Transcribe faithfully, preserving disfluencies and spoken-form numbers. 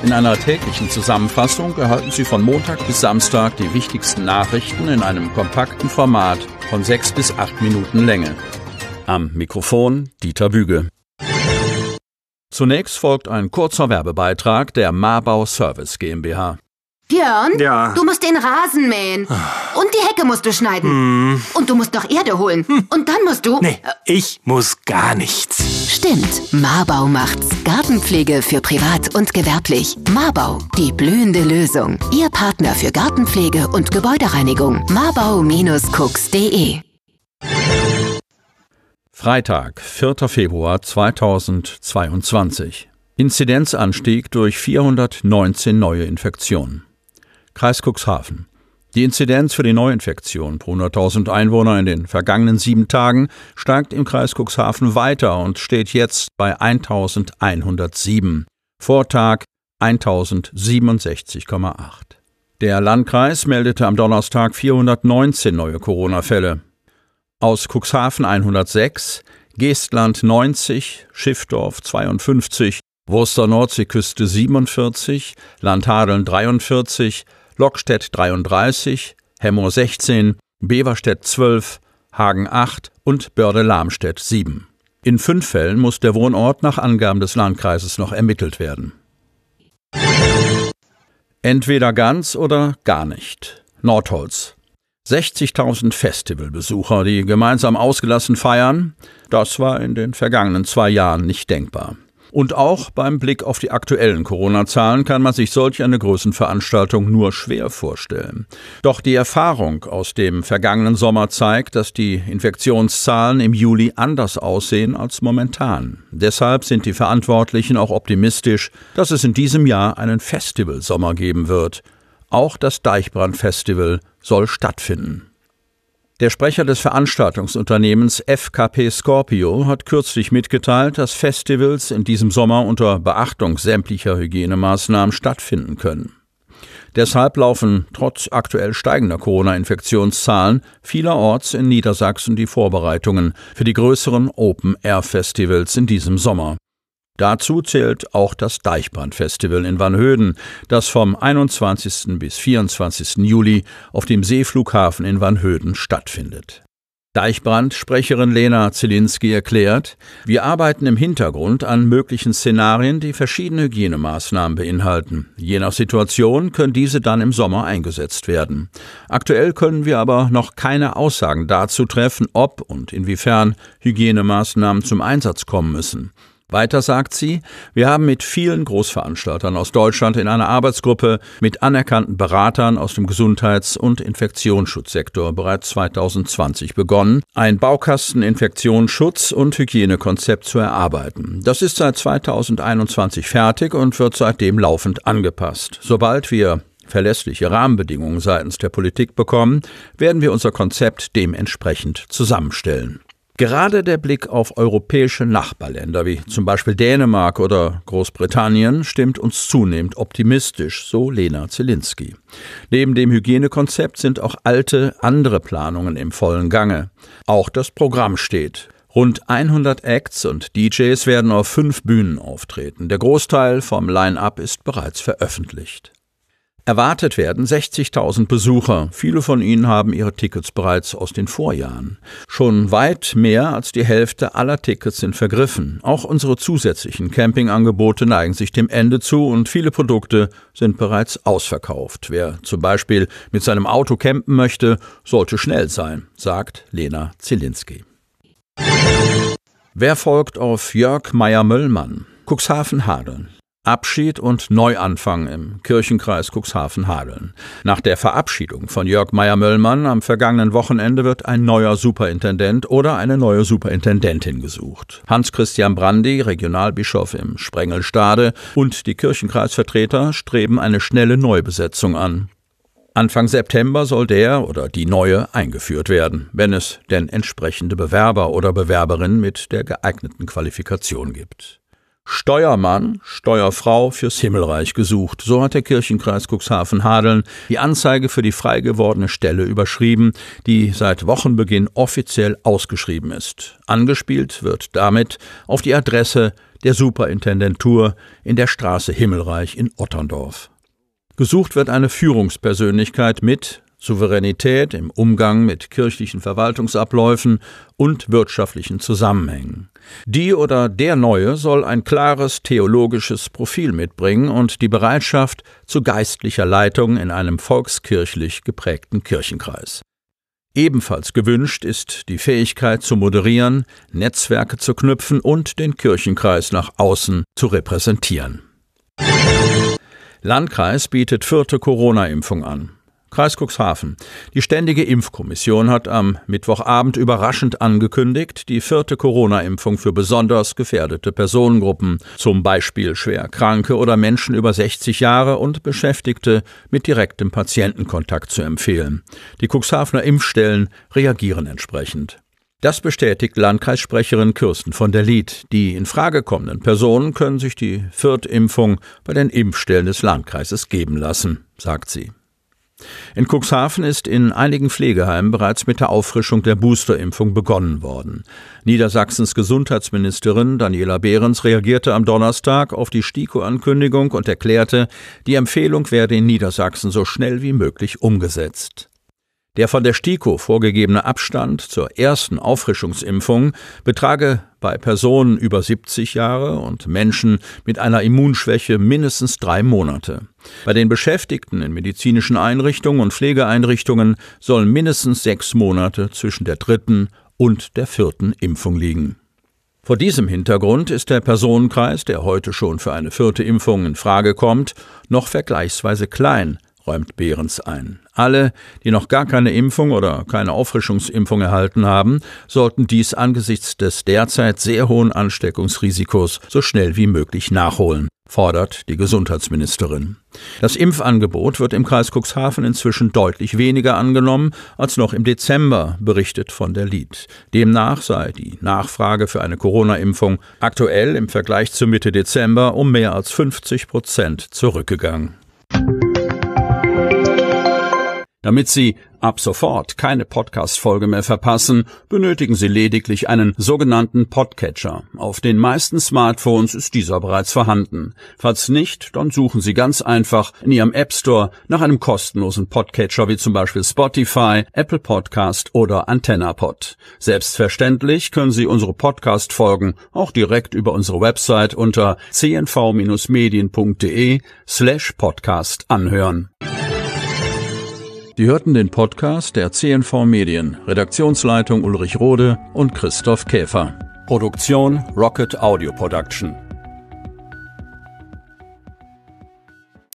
In einer täglichen Zusammenfassung erhalten Sie von Montag bis Samstag die wichtigsten Nachrichten in einem kompakten Format von sechs bis acht Minuten Länge. Am Mikrofon Dieter Büge. Zunächst folgt ein kurzer Werbebeitrag der Marbau Service GmbH. Björn, ja. Du musst den Rasen mähen. Und die Hecke musst du schneiden. Hm. Und du musst noch Erde holen. Hm. Und dann musst du... Nee, ich muss gar nichts. Stimmt, Marbau macht's. Gartenpflege für privat und gewerblich. Marbau, die blühende Lösung. Ihr Partner für Gartenpflege und Gebäudereinigung. marbau Bindestrich cooks punkt de Freitag, vierter Februar zweitausendzweiundzwanzig. Inzidenzanstieg durch vierhundertneunzehn neue Infektionen. Kreis Cuxhaven. Die Inzidenz für die Neuinfektion pro hunderttausend Einwohner in den vergangenen sieben Tagen steigt im Kreis Cuxhaven weiter und steht jetzt bei eintausendeinhundertsieben. Vortag eintausendsiebenundsechzig Komma acht. Der Landkreis meldete am Donnerstag vierhundertneunzehn neue Corona-Fälle. Aus Cuxhaven hundertsechs, Geestland neunzig, Schiffdorf zweiundfünfzig, Wurster Nordseeküste siebenundvierzig, Landhadeln dreiundvierzig, Lockstedt dreiunddreißig, Hemmoor sechzehn, Beverstedt zwölf, Hagen acht und Börde-Lamstedt sieben. In fünf Fällen muss der Wohnort nach Angaben des Landkreises noch ermittelt werden. Entweder ganz oder gar nicht. Nordholz. sechzigtausend Festivalbesucher, die gemeinsam ausgelassen feiern, das war in den vergangenen zwei Jahren nicht denkbar. Und auch beim Blick auf die aktuellen Corona-Zahlen kann man sich solch eine Größenveranstaltung nur schwer vorstellen. Doch die Erfahrung aus dem vergangenen Sommer zeigt, dass die Infektionszahlen im Juli anders aussehen als momentan. Deshalb sind die Verantwortlichen auch optimistisch, dass es in diesem Jahr einen Festivalsommer geben wird. Auch das Deichbrand-Festival soll stattfinden. Der Sprecher des Veranstaltungsunternehmens F K P Scorpio hat kürzlich mitgeteilt, dass Festivals in diesem Sommer unter Beachtung sämtlicher Hygienemaßnahmen stattfinden können. Deshalb laufen trotz aktuell steigender Corona-Infektionszahlen vielerorts in Niedersachsen die Vorbereitungen für die größeren Open-Air-Festivals in diesem Sommer. Dazu zählt auch das Deichbrand-Festival in Vanhöden, das vom einundzwanzigsten bis vierundzwanzigsten Juli auf dem Seeflughafen in Vanhöden stattfindet. Deichbrand-Sprecherin Lena Zielinski erklärt, wir arbeiten im Hintergrund an möglichen Szenarien, die verschiedene Hygienemaßnahmen beinhalten. Je nach Situation können diese dann im Sommer eingesetzt werden. Aktuell können wir aber noch keine Aussagen dazu treffen, ob und inwiefern Hygienemaßnahmen zum Einsatz kommen müssen. Weiter sagt sie, wir haben mit vielen Großveranstaltern aus Deutschland in einer Arbeitsgruppe mit anerkannten Beratern aus dem Gesundheits- und Infektionsschutzsektor bereits zweitausendzwanzig begonnen, ein Baukasten-Infektionsschutz- und Hygienekonzept zu erarbeiten. Das ist seit zweitausendeinundzwanzig fertig und wird seitdem laufend angepasst. Sobald wir verlässliche Rahmenbedingungen seitens der Politik bekommen, werden wir unser Konzept dementsprechend zusammenstellen. Gerade der Blick auf europäische Nachbarländer wie zum Beispiel Dänemark oder Großbritannien stimmt uns zunehmend optimistisch, so Lena Zielinski. Neben dem Hygienekonzept sind auch alte, andere Planungen im vollen Gange. Auch das Programm steht. Rund hundert Acts und D Js werden auf fünf Bühnen auftreten. Der Großteil vom Line-Up ist bereits veröffentlicht. Erwartet werden sechzigtausend Besucher. Viele von ihnen haben ihre Tickets bereits aus den Vorjahren. Schon weit mehr als die Hälfte aller Tickets sind vergriffen. Auch unsere zusätzlichen Campingangebote neigen sich dem Ende zu und viele Produkte sind bereits ausverkauft. Wer zum Beispiel mit seinem Auto campen möchte, sollte schnell sein, sagt Lena Zielinski. Wer folgt auf Jörg Meyer-Möllmann? Cuxhaven-Hadeln. Abschied und Neuanfang im Kirchenkreis Cuxhaven-Hadeln. Nach der Verabschiedung von Jörg Meyer-Möllmann am vergangenen Wochenende wird ein neuer Superintendent oder eine neue Superintendentin gesucht. Hans-Christian Brandi, Regionalbischof im Sprengelstade, und die Kirchenkreisvertreter streben eine schnelle Neubesetzung an. Anfang September soll der oder die Neue eingeführt werden, wenn es denn entsprechende Bewerber oder Bewerberinnen mit der geeigneten Qualifikation gibt. Steuermann, Steuerfrau fürs Himmelreich gesucht. So hat der Kirchenkreis Cuxhaven-Hadeln die Anzeige für die frei gewordene Stelle überschrieben, die seit Wochenbeginn offiziell ausgeschrieben ist. Angespielt wird damit auf die Adresse der Superintendentur in der Straße Himmelreich in Otterndorf. Gesucht wird eine Führungspersönlichkeit mit Souveränität im Umgang mit kirchlichen Verwaltungsabläufen und wirtschaftlichen Zusammenhängen. Die oder der Neue soll ein klares theologisches Profil mitbringen und die Bereitschaft zu geistlicher Leitung in einem volkskirchlich geprägten Kirchenkreis. Ebenfalls gewünscht ist die Fähigkeit zu moderieren, Netzwerke zu knüpfen und den Kirchenkreis nach außen zu repräsentieren. Landkreis bietet vierte Corona-Impfung an. Kreis Cuxhaven. Die Ständige Impfkommission hat am Mittwochabend überraschend angekündigt, die vierte Corona-Impfung für besonders gefährdete Personengruppen, zum Beispiel Schwerkranke oder Menschen über sechzig Jahre und Beschäftigte mit direktem Patientenkontakt zu empfehlen. Die Cuxhavener Impfstellen reagieren entsprechend. Das bestätigt Landkreissprecherin Kirsten von der Lied. Die in Frage kommenden Personen können sich die Viertimpfung bei den Impfstellen des Landkreises geben lassen, sagt sie. In Cuxhaven ist in einigen Pflegeheimen bereits mit der Auffrischung der Boosterimpfung begonnen worden. Niedersachsens Gesundheitsministerin Daniela Behrens reagierte am Donnerstag auf die STIKO-Ankündigung und erklärte, die Empfehlung werde in Niedersachsen so schnell wie möglich umgesetzt. Der von der STIKO vorgegebene Abstand zur ersten Auffrischungsimpfung betrage bei Personen über siebzig Jahre und Menschen mit einer Immunschwäche mindestens drei Monate. Bei den Beschäftigten in medizinischen Einrichtungen und Pflegeeinrichtungen sollen mindestens sechs Monate zwischen der dritten und der vierten Impfung liegen. Vor diesem Hintergrund ist der Personenkreis, der heute schon für eine vierte Impfung in Frage kommt, noch vergleichsweise klein, räumt Behrens ein. Alle, die noch gar keine Impfung oder keine Auffrischungsimpfung erhalten haben, sollten dies angesichts des derzeit sehr hohen Ansteckungsrisikos so schnell wie möglich nachholen, fordert die Gesundheitsministerin. Das Impfangebot wird im Kreis Cuxhaven inzwischen deutlich weniger angenommen als noch im Dezember, berichtet von der Lied. Demnach sei die Nachfrage für eine Corona-Impfung aktuell im Vergleich zu Mitte Dezember um mehr als fünfzig Prozent zurückgegangen. Damit Sie ab sofort keine Podcast-Folge mehr verpassen, benötigen Sie lediglich einen sogenannten Podcatcher. Auf den meisten Smartphones ist dieser bereits vorhanden. Falls nicht, dann suchen Sie ganz einfach in Ihrem App Store nach einem kostenlosen Podcatcher wie zum Beispiel Spotify, Apple Podcast oder AntennaPod. Selbstverständlich können Sie unsere Podcast-Folgen auch direkt über unsere Website unter c n v medien punkt d e slash podcast anhören. Sie hörten den Podcast der C N V Medien, Redaktionsleitung Ulrich Rode und Christoph Käfer. Produktion Rocket Audio Production.